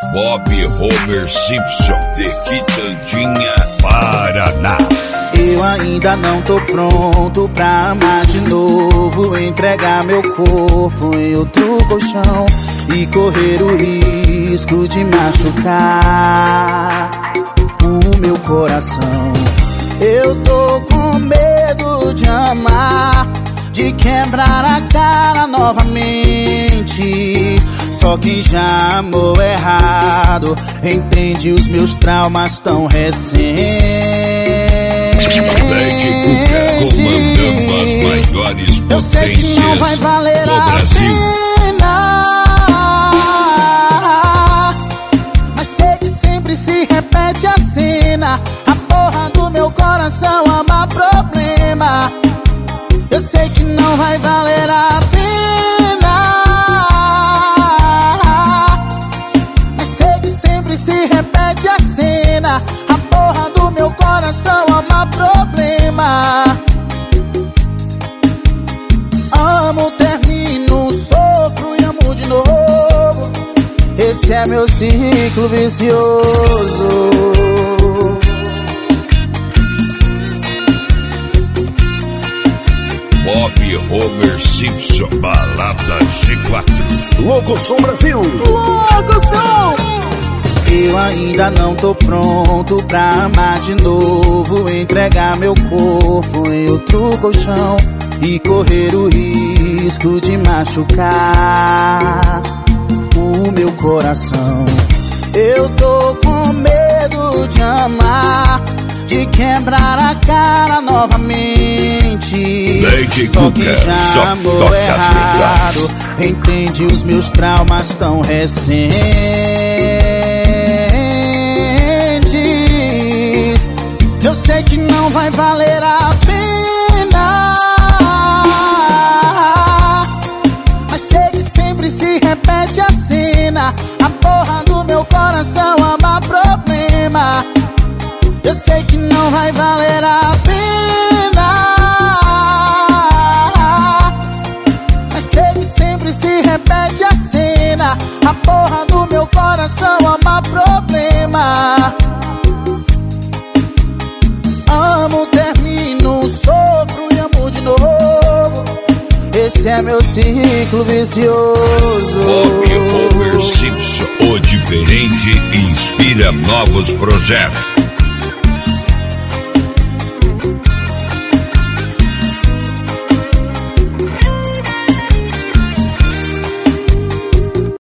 Bob Homer Simpson, de Quitandinha, Paraná. Eu ainda não tô pronto pra amar de novo, entregar meu corpo em outro colchão e correr o risco de machucar o meu coração. Eu tô com medo de amar, de quebrar a cara novamente. Só quem já amou errado entende os meus traumas tão recentes. Lady Cuca comandando as maiores Eu sei que não vai potências valer do a Brasil. pena, mas sei que sempre se repete a cena. A porra do meu coração ama problema. Eu sei que não vai valer a pena, mas sei que sempre se repete a cena. A porra do meu coração ama problema. Amo, termino, sofro e amo de novo. Esse é meu ciclo vicioso. Bob Homer Simpson, balada G4. Locução Brasil. Locução. Eu ainda não tô pronto pra amar de novo, entregar meu corpo em outro colchão e correr o risco de machucar o meu coração. Eu tô com medo de amar, de quebrar a cara novamente. Lady Só quem Cuca, já só amou toca as errado entende os meus traumas tão recentes. Eu sei que não vai valer a pena, mas sei que sempre se repete a cena. A porra do meu coração ama problema. Eu sei que não vai valer a pena, mas sei que sempre se repete a cena. A porra do meu coração ama problema. Amo, termino, sofro e amo de novo. Esse é meu ciclo vicioso. Bob Homer Simpson, o diferente inspira novos projetos.